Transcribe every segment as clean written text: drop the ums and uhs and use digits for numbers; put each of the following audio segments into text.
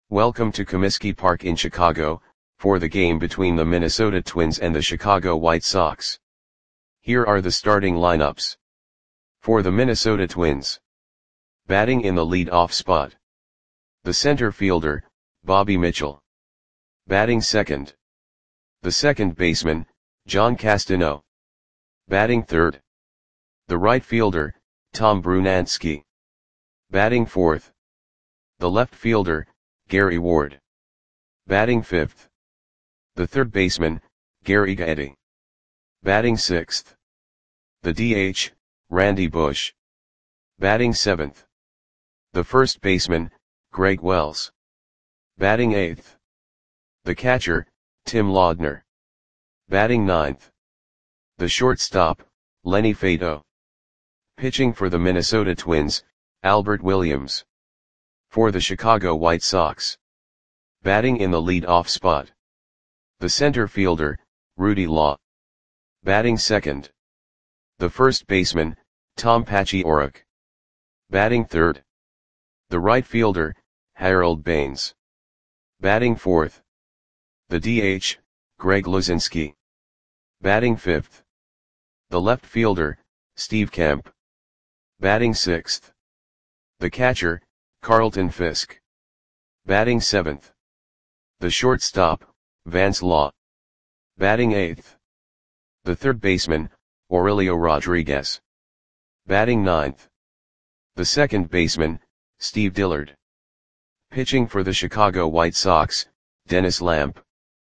Welcome to Comiskey Park in Chicago, for the game between the Minnesota Twins and the Chicago White Sox. Here are the starting lineups. For the Minnesota Twins. Batting in the lead-off spot. The center fielder, Bobby Mitchell. Batting second. The second baseman, John Castano. Batting third. The right fielder, Tom Brunansky. Batting fourth. The left fielder, Gary Ward. Batting fifth. The third baseman, Gary Gaetti. Batting sixth. The DH, Randy Bush. Batting seventh. The first baseman, Greg Wells. Batting eighth. The catcher, Tim Laudner. Batting ninth. The shortstop, Lenny Fato. Pitching for the Minnesota Twins, Albert Williams. For the Chicago White Sox. Batting in the lead-off spot. The center fielder, Rudy Law. Batting second. The first baseman, Tom Paciorek. Batting third. The right fielder, Harold Baines. Batting fourth. The DH, Greg Luzinski. Batting fifth. The left fielder, Steve Kemp. Batting sixth. The catcher, Carlton Fisk. Batting seventh. The shortstop, Vance Law. Batting eighth. The third baseman, Aurelio Rodriguez. Batting ninth. The second baseman, Steve Dillard. Pitching for the Chicago White Sox, Dennis Lamp.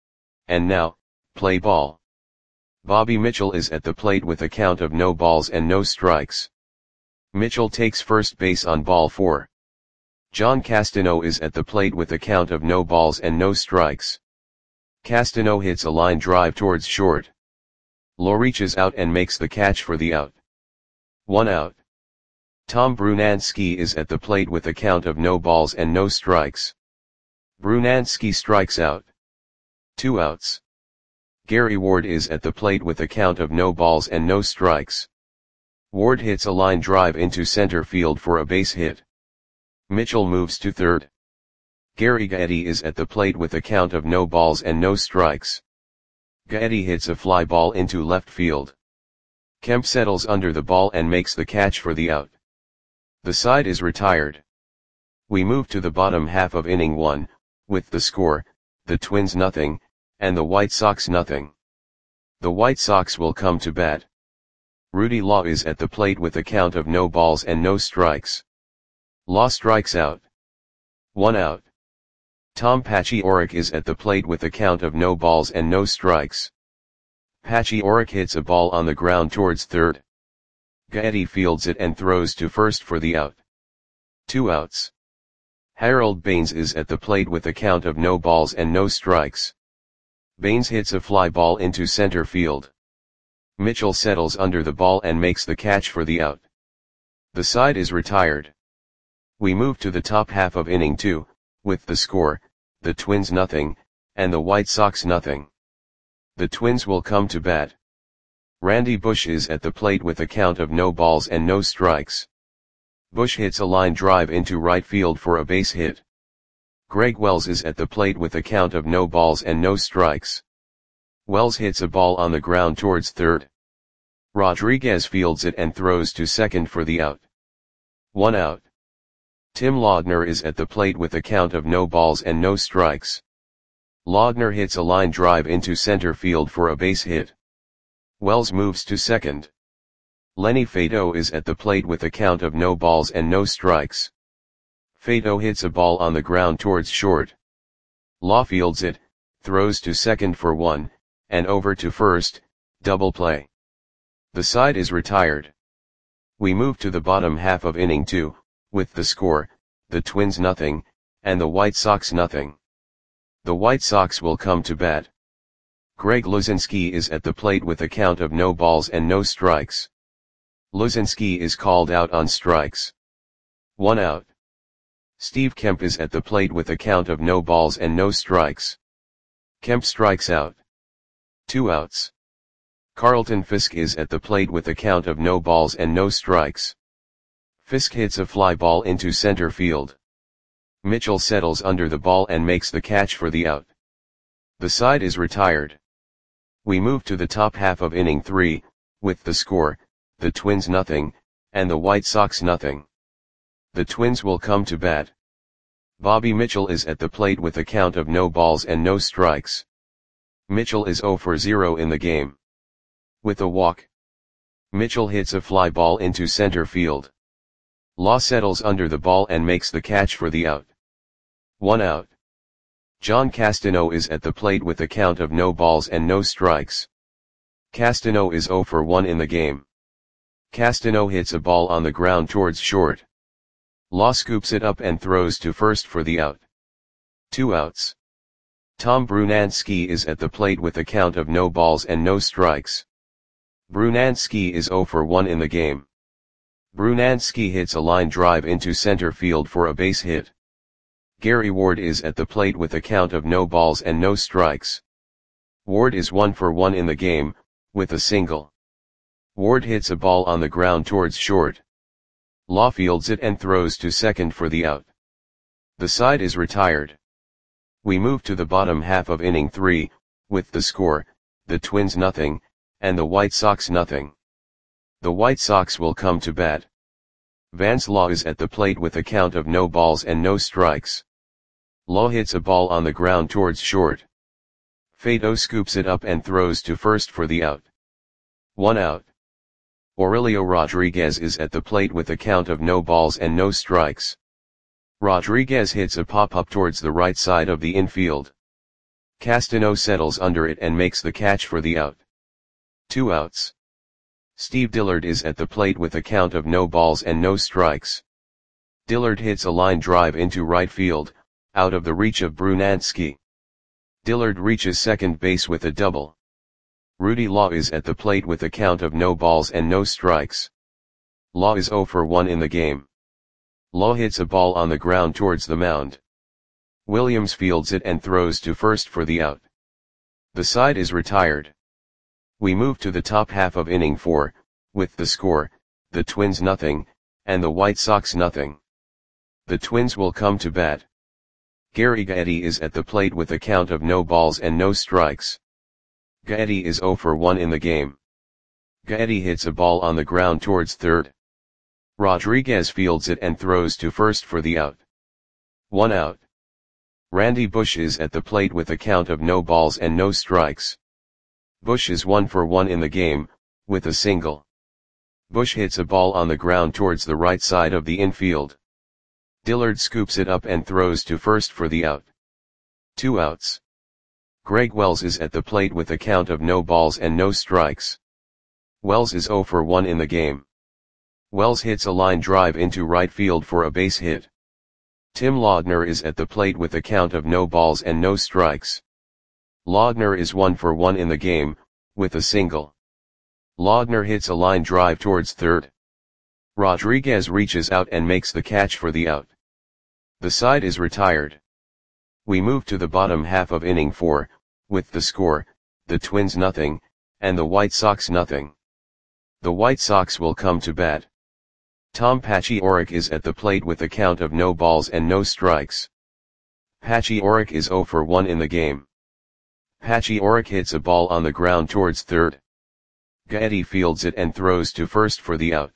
And now, play ball. Bobby Mitchell is at the plate with a count of no balls and no strikes. Mitchell takes first base on ball 4. John Castano is at the plate with a count of no balls and no strikes. Castano hits a line drive towards short. Law reaches out and makes the catch for the out. 1 out. Tom Brunansky is at the plate with a count of no balls and no strikes. Brunansky strikes out. 2 outs. Gary Ward is at the plate with a count of no balls and no strikes. Ward hits a line drive into center field for a base hit. Mitchell moves to third. Gary Gaetti is at the plate with a count of no balls and no strikes. Gaetti hits a fly ball into left field. Kemp settles under the ball and makes the catch for the out. The side is retired. We move to the bottom half of inning 1, with the score, the Twins nothing, and the White Sox nothing. The White Sox will come to bat. Rudy Law is at the plate with a count of no balls and no strikes. Law strikes out. 1 out. Tom Paciorek is at the plate with a count of no balls and no strikes. Paciorek hits a ball on the ground towards third. Gaetti fields it and throws to first for the out. 2 outs. Harold Baines is at the plate with a count of no balls and no strikes. Baines hits a fly ball into center field. Mitchell settles under the ball and makes the catch for the out. The side is retired. We move to the top half of inning 2, with the score, the Twins nothing, and the White Sox nothing. The Twins will come to bat. Randy Bush is at the plate with a count of no balls and no strikes. Bush hits a line drive into right field for a base hit. Greg Wells is at the plate with a count of no balls and no strikes. Wells hits a ball on the ground towards third. Rodriguez fields it and throws to second for the out. 1 out. Tim Laudner is at the plate with a count of no balls and no strikes. Laudner hits a line drive into center field for a base hit. Wells moves to second. Lenny Fato is at the plate with a count of no balls and no strikes. Fato hits a ball on the ground towards short. Law fields it, throws to second for 1, and over to first, double play. The side is retired. We move to the bottom half of inning 2, with the score, the Twins nothing, and the White Sox nothing. The White Sox will come to bat. Greg Luzinski is at the plate with a count of no balls and no strikes. Luzinski is called out on strikes. 1 out. Steve Kemp is at the plate with a count of no balls and no strikes. Kemp strikes out. 2 outs. Carlton Fisk is at the plate with a count of no balls and no strikes. Fisk hits a fly ball into center field. Mitchell settles under the ball and makes the catch for the out. The side is retired. We move to the top half of inning 3, with the score, the Twins nothing, and the White Sox nothing. The Twins will come to bat. Bobby Mitchell is at the plate with a count of no balls and no strikes. Mitchell is 0 for 0 in the game. With a walk, Mitchell hits a fly ball into center field. Law settles under the ball and makes the catch for the out. 1 out. John Castano is at the plate with a count of no balls and no strikes. Castano is 0 for 1 in the game. Castano hits a ball on the ground towards short. Law scoops it up and throws to first for the out. 2 outs. Tom Brunansky is at the plate with a count of no balls and no strikes. Brunansky is 0 for 1 in the game. Brunansky hits a line drive into center field for a base hit. Gary Ward is at the plate with a count of no balls and no strikes. Ward is 1 for 1 in the game, with a single. Ward hits a ball on the ground towards short. Law fields it and throws to second for the out. The side is retired. We move to the bottom half of inning 3, with the score, the Twins nothing, and the White Sox nothing. The White Sox will come to bat. Vance Law is at the plate with a count of no balls and no strikes. Law hits a ball on the ground towards short. Fato scoops it up and throws to first for the out. 1 out. Aurelio Rodriguez is at the plate with a count of no balls and no strikes. Rodriguez hits a pop-up towards the right side of the infield. Castano settles under it and makes the catch for the out. 2 outs. Steve Dillard is at the plate with a count of no balls and no strikes. Dillard hits a line drive into right field, out of the reach of Brunansky. Dillard reaches second base with a double. Rudy Law is at the plate with a count of no balls and no strikes. Law is 0 for 1 in the game. Law hits a ball on the ground towards the mound. Williams fields it and throws to first for the out. The side is retired. We move to the top half of inning 4, with the score, the Twins nothing, and the White Sox nothing. The Twins will come to bat. Gary Gaetti is at the plate with a count of no balls and no strikes. Gaetti is 0 for 1 in the game. Gaetti hits a ball on the ground towards third. Rodriguez fields it and throws to first for the out. 1 out. Randy Bush is at the plate with a count of no balls and no strikes. Bush is 1 for 1 in the game, with a single. Bush hits a ball on the ground towards the right side of the infield. Dillard scoops it up and throws to first for the out. 2 outs. Greg Wells is at the plate with a count of no balls and no strikes. Wells is 0 for 1 in the game. Wells hits a line drive into right field for a base hit. Tim Laudner is at the plate with a count of no balls and no strikes. Laudner is 1 for 1 in the game, with a single. Laudner hits a line drive towards third. Rodriguez reaches out and makes the catch for the out. The side is retired. We move to the bottom half of inning 4, with the score, the Twins nothing, and the White Sox nothing. The White Sox will come to bat. Tom Paciorek is at the plate with a count of no balls and no strikes. Paciorek is 0 for 1 in the game. Paciorek hits a ball on the ground towards third. Gaetti fields it and throws to first for the out.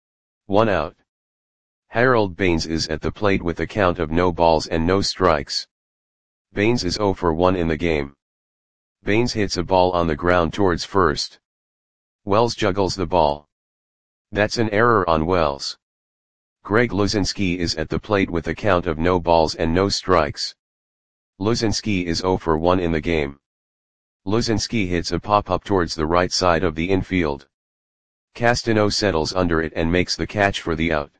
1 out. Harold Baines is at the plate with a count of no balls and no strikes. Baines is 0 for 1 in the game. Baines hits a ball on the ground towards first. Wells juggles the ball. That's an error on Wells. Greg Luzinski is at the plate with a count of no balls and no strikes. Luzinski is 0 for 1 in the game. Luzinski hits a pop-up towards the right side of the infield. Castano settles under it and makes the catch for the out.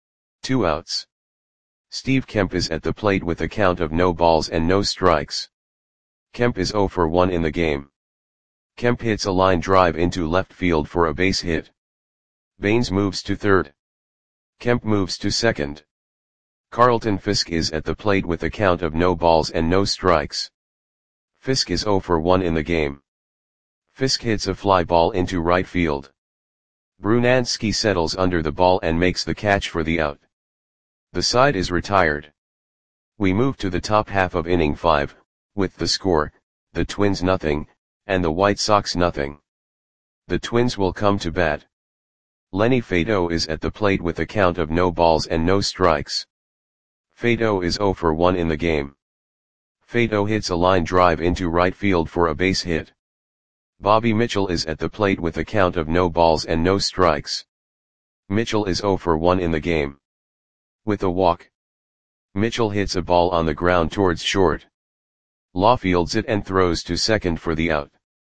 2 outs. Steve Kemp is at the plate with a count of no balls and no strikes. Kemp is 0 for 1 in the game. Kemp hits a line drive into left field for a base hit. Baines moves to third. Kemp moves to second. Carlton Fisk is at the plate with a count of no balls and no strikes. Fisk is 0 for 1 in the game. Fisk hits a fly ball into right field. Brunansky settles under the ball and makes the catch for the out. The side is retired. We move to the top half of inning 5, with the score, the Twins nothing, and the White Sox nothing. The Twins will come to bat. Lenny Faedo is at the plate with a count of no balls and no strikes. Faedo is 0 for 1 in the game. Faedo hits a line drive into right field for a base hit. Bobby Mitchell is at the plate with a count of no balls and no strikes. Mitchell is 0 for 1 in the game. With a walk, Mitchell hits a ball on the ground towards short. Law fields it and throws to second for the out.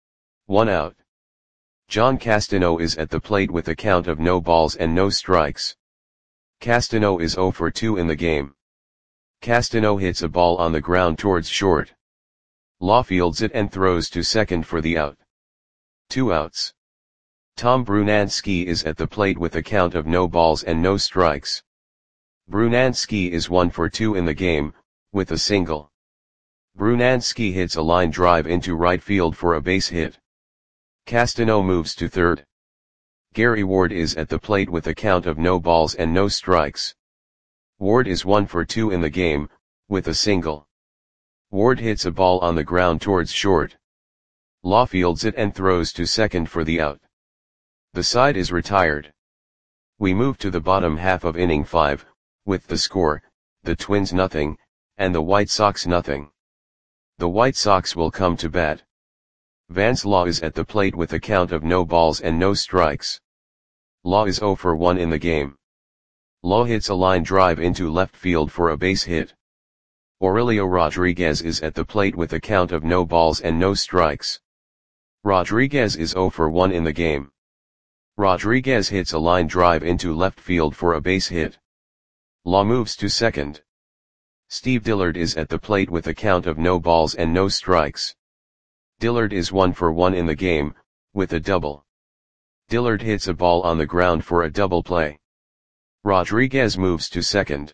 1 out. John Castano is at the plate with a count of no balls and no strikes. Castano is 0 for 2 in the game. Castano hits a ball on the ground towards short. Law fields it and throws to second for the out. 2 outs. Tom Brunansky is at the plate with a count of no balls and no strikes. Brunansky is 1 for 2 in the game, with a single. Brunansky hits a line drive into right field for a base hit. Castano moves to third. Gary Ward is at the plate with a count of no balls and no strikes. Ward is 1 for 2 in the game, with a single. Ward hits a ball on the ground towards short. Law fields it and throws to second for the out. The side is retired. We move to the bottom half of inning 5, with the score, the Twins nothing, and the White Sox nothing. The White Sox will come to bat. Vance Law is at the plate with a count of no balls and no strikes. Law is 0 for 1 in the game. Law hits a line drive into left field for a base hit. Aurelio Rodriguez is at the plate with a count of no balls and no strikes. Rodriguez is 0 for 1 in the game. Rodriguez hits a line drive into left field for a base hit. Law moves to second. Steve Dillard is at the plate with a count of no balls and no strikes. Dillard is 1 for 1 in the game, with a double. Dillard hits a ball on the ground for a double play. Rodriguez moves to second.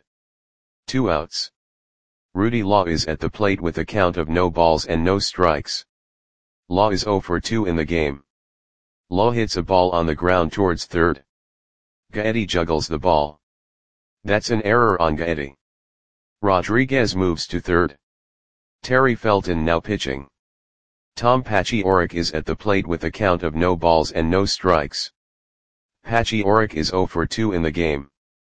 2 outs. Rudy Law is at the plate with a count of no balls and no strikes. Law is 0 for 2 in the game. Law hits a ball on the ground towards third. Gaetti juggles the ball. That's an error on Gaetti. Rodriguez moves to third. Terry Felton now pitching. Tom Paciorek is at the plate with a count of no balls and no strikes. Paciorek is 0 for 2 in the game.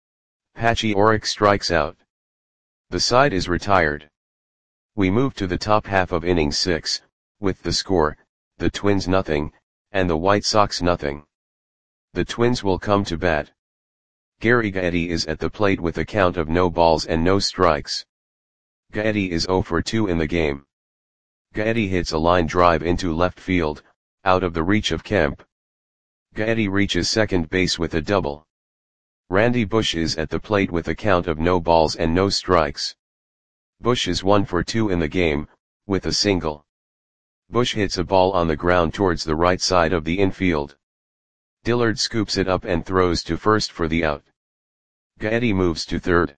Paciorek strikes out. The side is retired. We move to the top half of inning 6, with the score, the Twins nothing, and the White Sox nothing. The Twins will come to bat. Gary Gaetti is at the plate with a count of no balls and no strikes. Gaetti is 0 for 2 in the game. Gaetti hits a line drive into left field, out of the reach of Kemp. Gaetti reaches second base with a double. Randy Bush is at the plate with a count of no balls and no strikes. Bush is 1 for 2 in the game, with a single. Bush hits a ball on the ground towards the right side of the infield. Dillard scoops it up and throws to first for the out. Gaetti moves to third.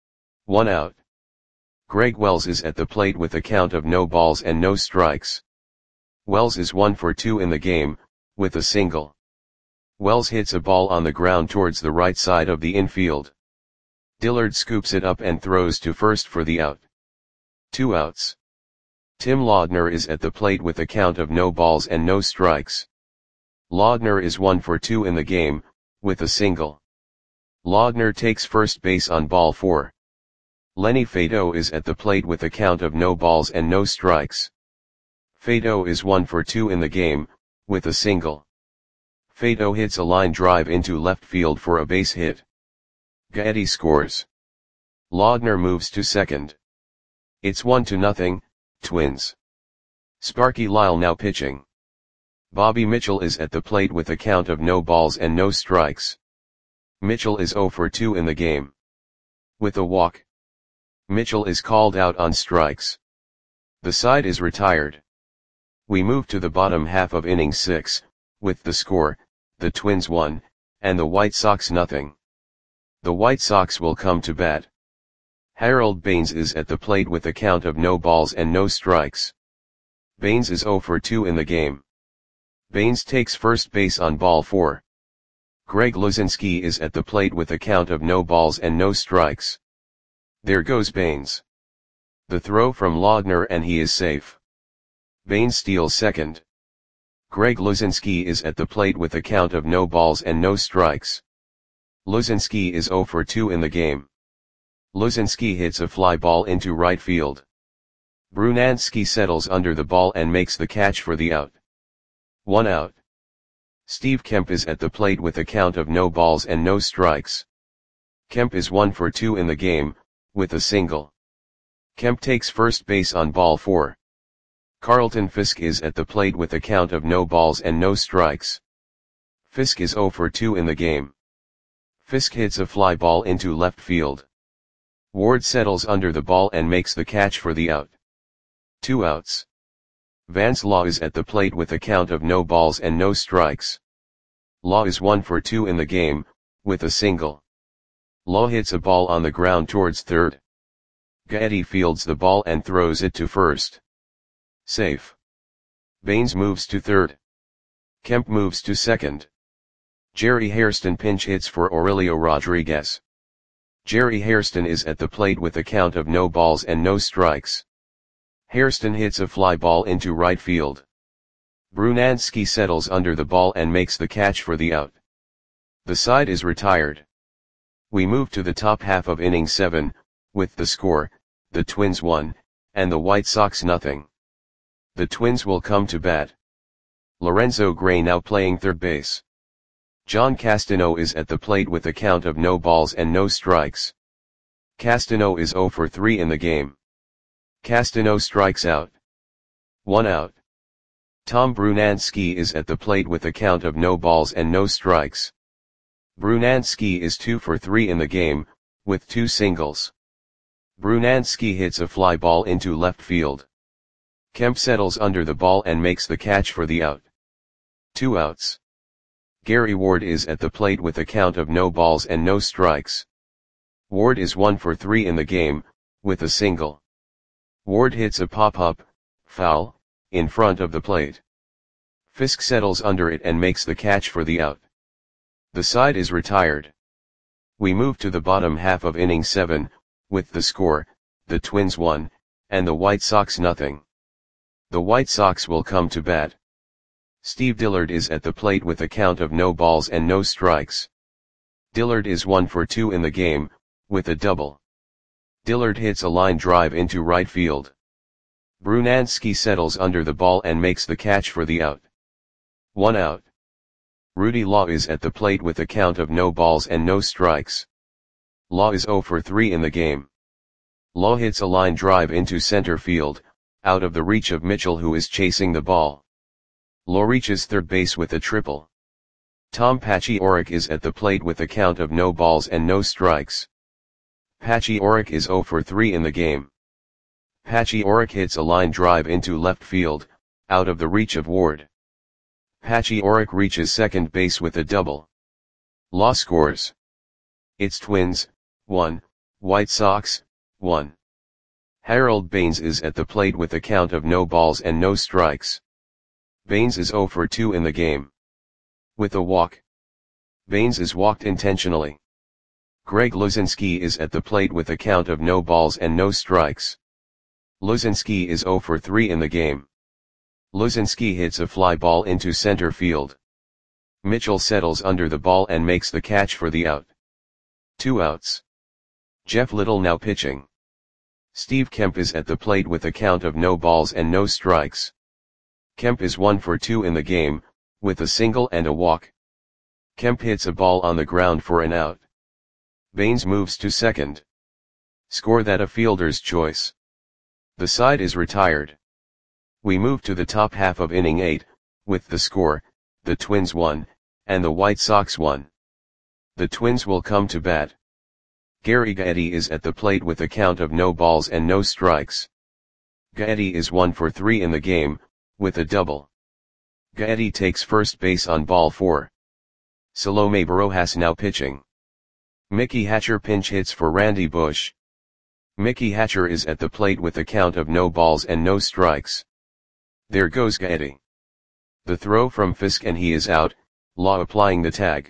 1 out. Greg Wells is at the plate with a count of no balls and no strikes. Wells is 1 for 2 in the game, with a single. Wells hits a ball on the ground towards the right side of the infield. Dillard scoops it up and throws to first for the out. 2 outs. Tim Laudner is at the plate with a count of no balls and no strikes. Laudner is 1 for 2 in the game, with a single. Laudner takes first base on ball 4. Lenny Faedo is at the plate with a count of no balls and no strikes. Faedo is 1 for 2 in the game, with a single. Faedo hits a line drive into left field for a base hit. Gaetti scores. Laudner moves to second. It's 1-0, Twins. Sparky Lyle now pitching. Bobby Mitchell is at the plate with a count of no balls and no strikes. Mitchell is 0 for 2 in the game. With a walk, Mitchell is called out on strikes. The side is retired. We move to the bottom half of inning 6, with the score, the Twins 1, and the White Sox nothing. The White Sox will come to bat. Harold Baines is at the plate with a count of no balls and no strikes. Baines is 0 for 2 in the game. Baines takes first base on ball 4. Greg Luzinski is at the plate with a count of no balls and no strikes. There goes Baines. The throw from Laudner and he is safe. Baines steals second. Greg Luzinski is at the plate with a count of no balls and no strikes. Luzinski is 0 for 2 in the game. Luzinski hits a fly ball into right field. Brunansky settles under the ball and makes the catch for the out. 1 out. Steve Kemp is at the plate with a count of no balls and no strikes. Kemp is 1 for 2 in the game, with a single. Kemp takes first base on ball 4. Carlton Fisk is at the plate with a count of no balls and no strikes. Fisk is 0 for 2 in the game. Fisk hits a fly ball into left field. Ward settles under the ball and makes the catch for the out. 2 outs. Vance Law is at the plate with a count of no balls and no strikes. Law is 1 for 2 in the game, with a single. Law hits a ball on the ground towards third. Gaetti fields the ball and throws it to first. Safe. Baines moves to third. Kemp moves to second. Jerry Hairston pinch hits for Aurelio Rodriguez. Jerry Hairston is at the plate with a count of no balls and no strikes. Hairston hits a fly ball into right field. Brunansky settles under the ball and makes the catch for the out. The side is retired. We move to the top half of inning 7, with the score, the Twins 1, and the White Sox nothing. The Twins will come to bat. Lorenzo Gray now playing third base. John Castano is at the plate with a count of no balls and no strikes. Castano is 0 for 3 in the game. Castano strikes out. 1 out. Tom Brunansky is at the plate with a count of no balls and no strikes. Brunansky is 2 for 3 in the game, with 2 singles. Brunansky hits a fly ball into left field. Kemp settles under the ball and makes the catch for the out. 2 outs. Gary Ward is at the plate with a count of no balls and no strikes. Ward is 1 for 3 in the game, with a single. Ward hits a pop-up, foul, in front of the plate. Fisk settles under it and makes the catch for the out. The side is retired. We move to the bottom half of inning 7, with the score, the Twins 1, and the White Sox nothing. The White Sox will come to bat. Steve Dillard is at the plate with a count of no balls and no strikes. Dillard is 1 for 2 in the game, with a double. Dillard hits a line drive into right field. Brunansky settles under the ball and makes the catch for the out. 1 out. Rudy Law is at the plate with a count of no balls and no strikes. Law is 0 for 3 in the game. Law hits a line drive into center field, out of the reach of Mitchell who is chasing the ball. Law reaches third base with a triple. Tom Paciorek is at the plate with a count of no balls and no strikes. Paciorek is 0 for 3 in the game. Paciorek hits a line drive into left field, out of the reach of Ward. Paciorek reaches second base with a double. Law scores. It's Twins, 1, White Sox, 1. Harold Baines is at the plate with a count of no balls and no strikes. Baines is 0 for 2 in the game. With a walk. Baines is walked intentionally. Greg Luzinski is at the plate with a count of no balls and no strikes. Luzinski is 0 for 3 in the game. Luzinski hits a fly ball into center field. Mitchell settles under the ball and makes the catch for the out. 2 outs. Jeff Little now pitching. Steve Kemp is at the plate with a count of no balls and no strikes. Kemp is 1 for 2 in the game, with a single and a walk. Kemp hits a ball on the ground for an out. Baines moves to second. Score that a fielder's choice. The side is retired. We move to the top half of inning 8, with the score, the Twins 1, and the White Sox 1. The Twins will come to bat. Gary Gaetti is at the plate with a count of no balls and no strikes. Gaetti is 1 for 3 in the game, with a double. Gaetti takes first base on ball 4. Salome Barojas now pitching. Mickey Hatcher pinch hits for Randy Bush. Mickey Hatcher is at the plate with a count of no balls and no strikes. There goes Gaetti. The throw from Fisk and he is out, Law applying the tag.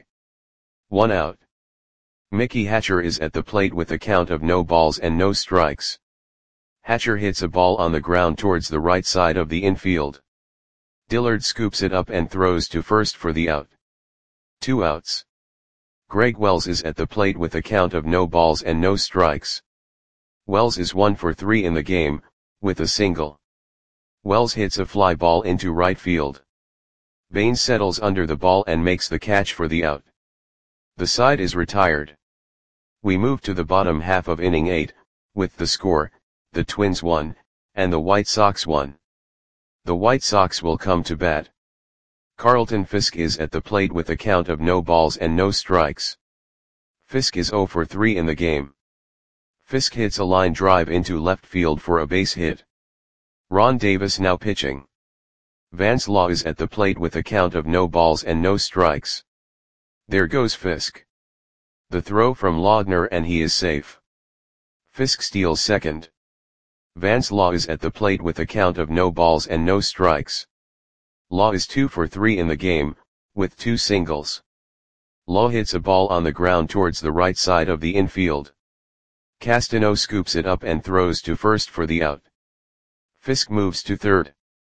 1 out. Mickey Hatcher is at the plate with a count of no balls and no strikes. Hatcher hits a ball on the ground towards the right side of the infield. Dillard scoops it up and throws to first for the out. 2 outs. Greg Wells is at the plate with a count of no balls and no strikes. Wells is 1 for 3 in the game, with a single. Wells hits a fly ball into right field. Baines settles under the ball and makes the catch for the out. The side is retired. We move to the bottom half of inning 8, with the score, the Twins 1, and the White Sox 1. The White Sox will come to bat. Carlton Fisk is at the plate with a count of no balls and no strikes. Fisk is 0 for 3 in the game. Fisk hits a line drive into left field for a base hit. Ron Davis now pitching. Vance Law is at the plate with a count of no balls and no strikes. There goes Fisk. The throw from Laudner and he is safe. Fisk steals second. Vance Law is at the plate with a count of no balls and no strikes. Law is 2 for 3 in the game, with 2 singles. Law hits a ball on the ground towards the right side of the infield. Castano scoops it up and throws to first for the out. Fisk moves to third.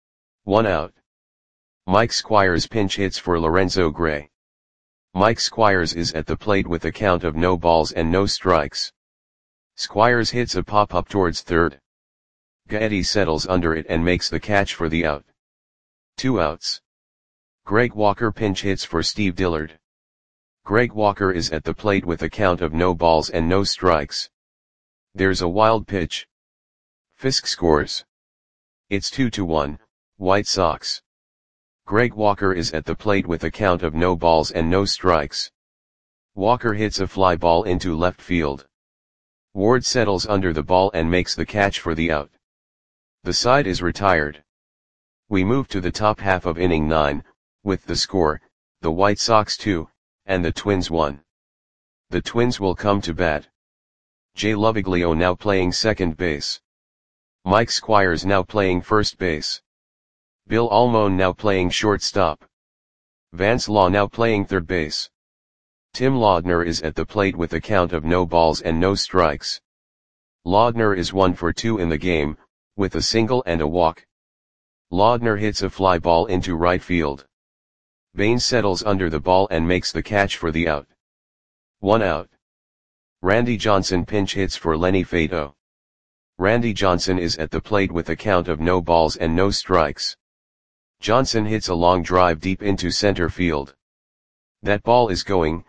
1 out. Mike Squires pinch hits for Lorenzo Gray. Mike Squires is at the plate with a count of no balls and no strikes. Squires hits a pop-up towards third. Gaetti settles under it and makes the catch for the out. 2 outs. Greg Walker pinch hits for Steve Dillard. Greg Walker is at the plate with a count of no balls and no strikes. There's a wild pitch. Fisk scores. It's 2-1, White Sox. Greg Walker is at the plate with a count of no balls and no strikes. Walker hits a fly ball into left field. Ward settles under the ball and makes the catch for the out. The side is retired. We move to the top half of inning 9, with the score, the White Sox 2, and the Twins 1. The Twins will come to bat. Jay Loviglio now playing second base. Mike Squires now playing first base. Bill Almon now playing shortstop. Vance Law now playing third base. Tim Laudner is at the plate with a count of no balls and no strikes. Laudner is 1 for 2 in the game, with a single and a walk. Laudner hits a fly ball into right field. Baines settles under the ball and makes the catch for the out. 1 out. Randy Johnson pinch hits for Lenny Fato. Randy Johnson is at the plate with a count of no balls and no strikes. Johnson hits a long drive deep into center field. That ball is gone.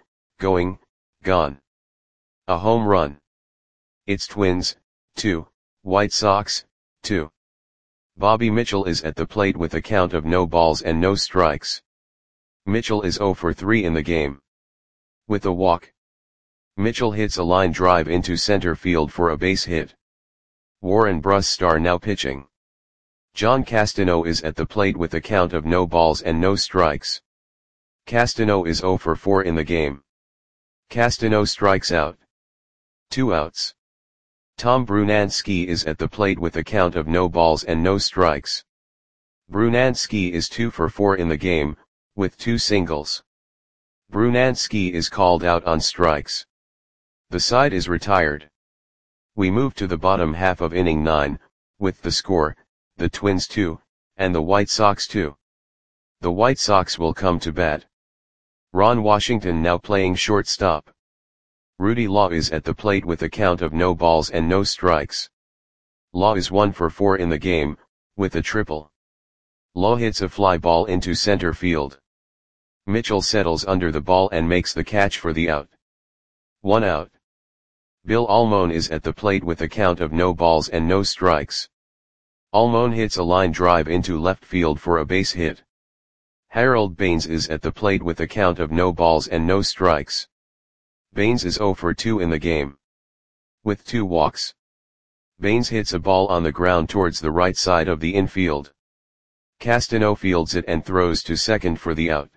A home run. It's Twins, 2, White Sox, 2. Bobby Mitchell is at the plate with a count of no balls and no strikes. Mitchell is 0 for 3 in the game. With a walk. Mitchell hits a line drive into center field for a base hit. Warren Brusstar now pitching. John Castano is at the plate with a count of no balls and no strikes. Castano is 0 for 4 in the game. Castano strikes out. 2 outs. Tom Brunansky is at the plate with a count of no balls and no strikes. Brunansky is 2 for 4 in the game, with 2 singles. Brunansky is called out on strikes. The side is retired. We move to the bottom half of inning 9, with the score, the Twins 2, and the White Sox 2. The White Sox will come to bat. Ron Washington now playing shortstop. Rudy Law is at the plate with a count of no balls and no strikes. Law is 1 for 4 in the game, with a triple. Law hits a fly ball into center field. Mitchell settles under the ball and makes the catch for the out. 1 out. Bill Almon is at the plate with a count of no balls and no strikes. Almon hits a line drive into left field for a base hit. Harold Baines is at the plate with a count of no balls and no strikes. Baines is 0 for 2 in the game. With 2 walks. Baines hits a ball on the ground towards the right side of the infield. Castano fields it and throws to second for the out.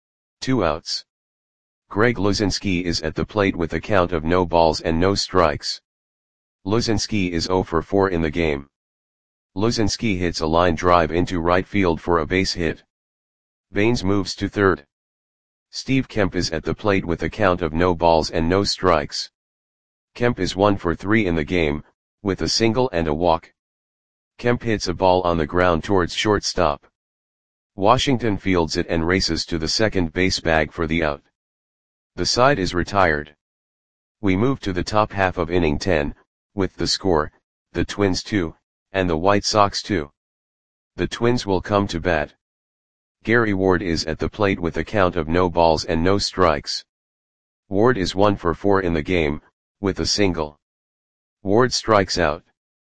2 outs. Greg Luzinski is at the plate with a count of no balls and no strikes. Luzinski is 0 for 4 in the game. Luzinski hits a line drive into right field for a base hit. Baines moves to third. Steve Kemp is at the plate with a count of no balls and no strikes. Kemp is 1 for 3 in the game, with a single and a walk. Kemp hits a ball on the ground towards shortstop. Washington fields it and races to the second base bag for the out. The side is retired. We move to the top half of inning 10, with the score, the Twins 2, and the White Sox 2. The Twins will come to bat. Gary Ward is at the plate with a count of no balls and no strikes. Ward is 1 for 4 in the game, with a single. Ward strikes out.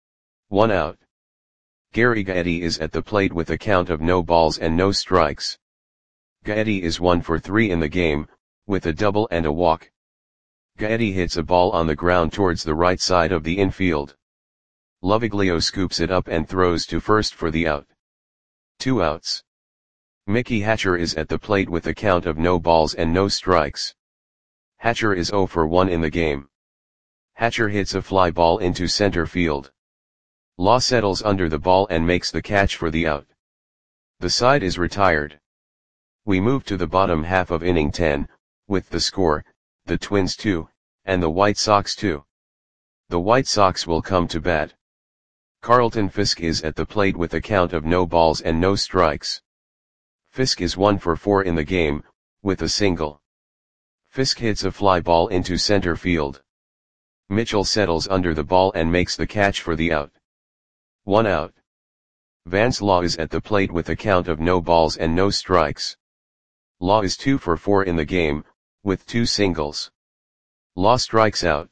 1 out. Gary Gaetti is at the plate with a count of no balls and no strikes. Gaetti is 1 for 3 in the game, with a double and a walk. Gaetti hits a ball on the ground towards the right side of the infield. Loviglio scoops it up and throws to first for the out. 2 outs. Mickey Hatcher is at the plate with a count of no balls and no strikes. Hatcher is 0 for 1 in the game. Hatcher hits a fly ball into center field. Law settles under the ball and makes the catch for the out. The side is retired. We move to the bottom half of inning 10, with the score, the Twins 2, and the White Sox 2. The White Sox will come to bat. Carlton Fisk is at the plate with a count of no balls and no strikes. Fisk is 1 for 4 in the game, with a single. Fisk hits a fly ball into center field. Mitchell settles under the ball and makes the catch for the out. 1 out. Vance Law is at the plate with a count of no balls and no strikes. Law is 2 for 4 in the game, with 2 singles. Law strikes out.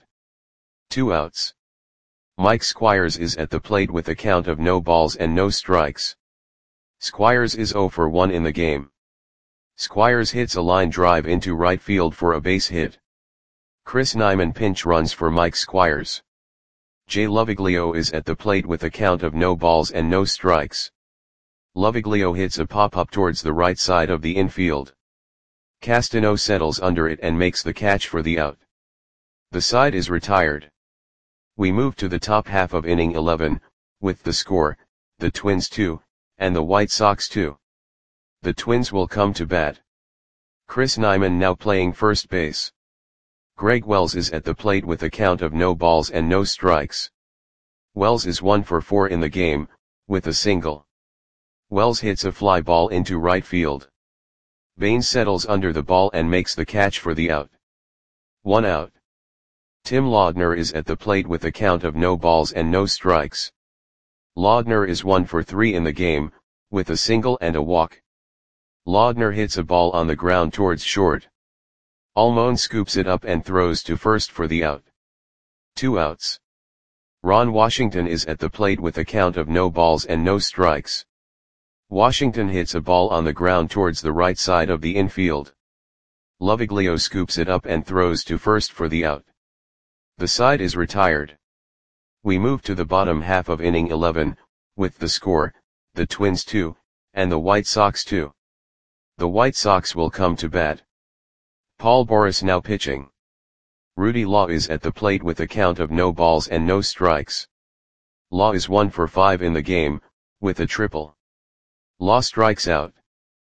2 outs. Mike Squires is at the plate with a count of no balls and no strikes. Squires is 0 for 1 in the game. Squires hits a line drive into right field for a base hit. Chris Nyman pinch runs for Mike Squires. Jay Loviglio is at the plate with a count of no balls and no strikes. Loviglio hits a pop-up towards the right side of the infield. Castano settles under it and makes the catch for the out. The side is retired. We move to the top half of inning 11, with the score, the Twins 2, and the White Sox 2. The Twins will come to bat. Chris Nyman now playing first base. Greg Wells is at the plate with a count of no balls and no strikes. Wells is 1 for 4 in the game, with a single. Wells hits a fly ball into right field. Baines settles under the ball and makes the catch for the out. 1 out. Tim Laudner is at the plate with a count of no balls and no strikes. Laudner is 1 for 3 in the game, with a single and a walk. Laudner hits a ball on the ground towards short. Almon scoops it up and throws to first for the out. 2 outs. Ron Washington is at the plate with a count of no balls and no strikes. Washington hits a ball on the ground towards the right side of the infield. Loviglio scoops it up and throws to first for the out. The side is retired. We move to the bottom half of inning 11, with the score, the Twins 2, and the White Sox 2. The White Sox will come to bat. Paul Boris now pitching. Rudy Law is at the plate with a count of no balls and no strikes. Law is 1 for 5 in the game, with a triple. Law strikes out.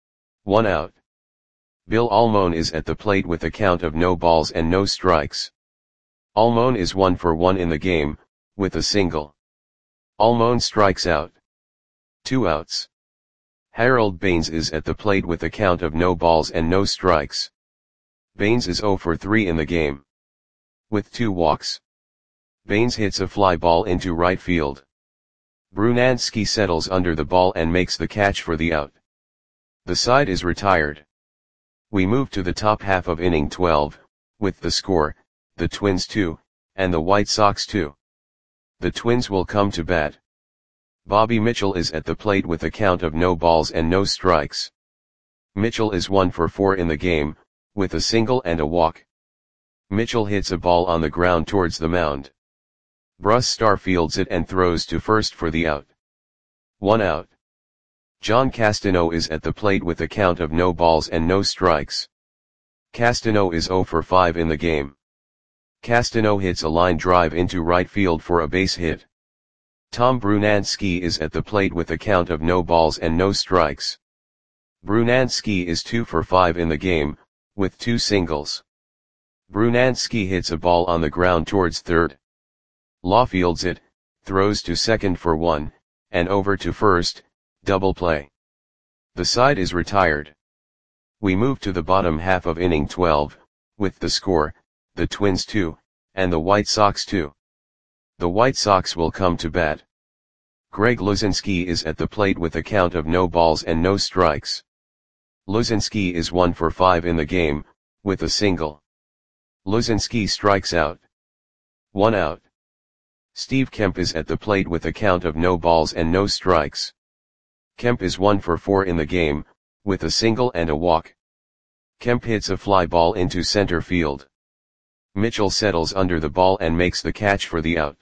1 out. Bill Almon is at the plate with a count of no balls and no strikes. Almon is 1 for 1 in the game, with a single. Almon strikes out. 2 outs. Harold Baines is at the plate with a count of no balls and no strikes. Baines is 0 for 3 in the game. With 2 walks. Baines hits a fly ball into right field. Brunansky settles under the ball and makes the catch for the out. The side is retired. We move to the top half of inning 12, with the score, the Twins 2, and the White Sox 2. The Twins will come to bat. Bobby Mitchell is at the plate with a count of no balls and no strikes. Mitchell is 1 for 4 in the game, with a single and a walk. Mitchell hits a ball on the ground towards the mound. Bruce Starr fields it and throws to first for the out. 1 out. John Castano is at the plate with a count of no balls and no strikes. Castano is 0 for 5 in the game. Castano hits a line drive into right field for a base hit. Tom Brunansky is at the plate with a count of no balls and no strikes. Brunansky is 2 for 5 in the game, with 2 singles. Brunansky hits a ball on the ground towards third. Law fields it, throws to second for 1, and over to first, double play. The side is retired. We move to the bottom half of inning 12, with the score, the Twins 2, and the White Sox 2. The White Sox will come to bat. Greg Luzinski is at the plate with a count of no balls and no strikes. Luzinski is 1 for 5 in the game, with a single. Luzinski strikes out. 1 out. Steve Kemp is at the plate with a count of no balls and no strikes. Kemp is 1 for 4 in the game, with a single and a walk. Kemp hits a fly ball into center field. Mitchell settles under the ball and makes the catch for the out.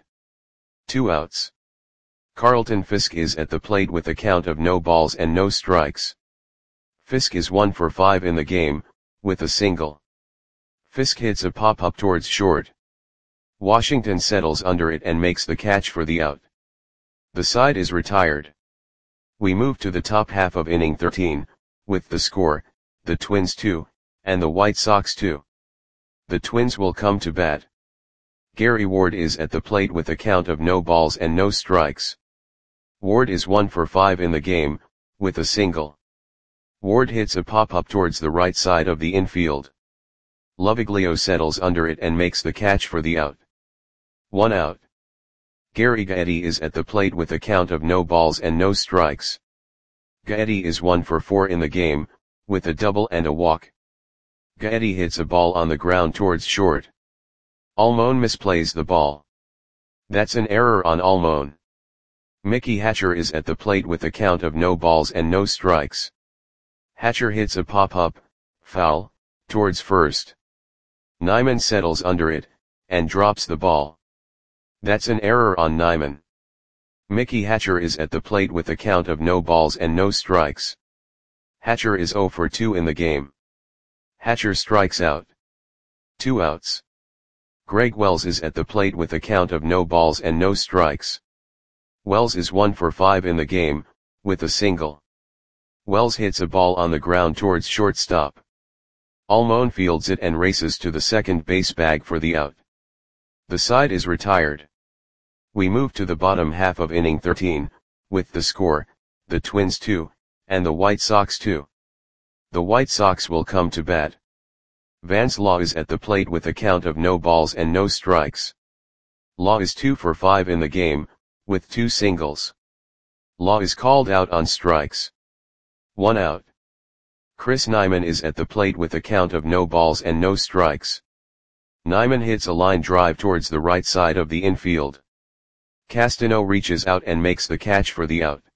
2 outs. Carlton Fisk is at the plate with a count of no balls and no strikes. Fisk is 1 for 5 in the game, with a single. Fisk hits a pop-up towards short. Washington settles under it and makes the catch for the out. The side is retired. We move to the top half of inning 13, with the score, the Twins 2, and the White Sox 2. The Twins will come to bat. Gary Ward is at the plate with a count of no balls and no strikes. Ward is 1 for 5 in the game, with a single. Ward hits a pop-up towards the right side of the infield. Loviglio settles under it and makes the catch for the out. 1 out. Gary Gaetti is at the plate with a count of no balls and no strikes. Gaetti is 1 for 4 in the game, with a double and a walk. Gaetti hits a ball on the ground towards short. Almon misplays the ball. That's an error on Almon. Mickey Hatcher is at the plate with a count of no balls and no strikes. Hatcher hits a pop-up, foul, towards first. Nyman settles under it, and drops the ball. That's an error on Nyman. Mickey Hatcher is at the plate with a count of no balls and no strikes. Hatcher is 0 for 2 in the game. Hatcher strikes out. 2 outs. Greg Wells is at the plate with a count of no balls and no strikes. Wells is 1 for 5 in the game, with a single. Wells hits a ball on the ground towards shortstop. Almon fields it and races to the second base bag for the out. The side is retired. We move to the bottom half of inning 13, with the score, the Twins 2, and the White Sox 2. The White Sox will come to bat. Vance Law is at the plate with a count of no balls and no strikes. Law is 2 for 5 in the game, with 2 singles. Law is called out on strikes. 1 out. Chris Nyman is at the plate with a count of no balls and no strikes. Nyman hits a line drive towards the right side of the infield. Castano reaches out and makes the catch for the out.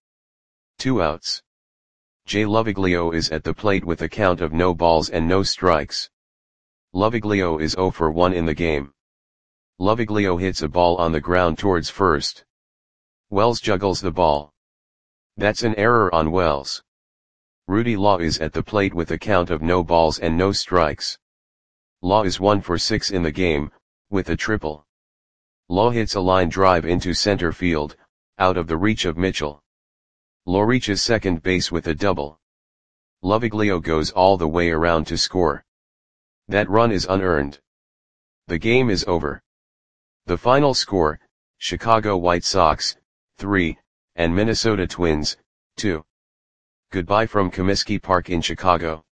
2 outs. Jay Loviglio is at the plate with a count of no balls and no strikes. Loviglio is 0 for 1 in the game. Loviglio hits a ball on the ground towards first. Wells juggles the ball. That's an error on Wells. Rudy Law is at the plate with a count of no balls and no strikes. Law is 1 for 6 in the game, with a triple. Law hits a line drive into center field, out of the reach of Mitchell. Law reaches second base with a double. Loviglio goes all the way around to score. That run is unearned. The game is over. The final score, Chicago White Sox, 3, and Minnesota Twins, 2. Goodbye from Comiskey Park in Chicago.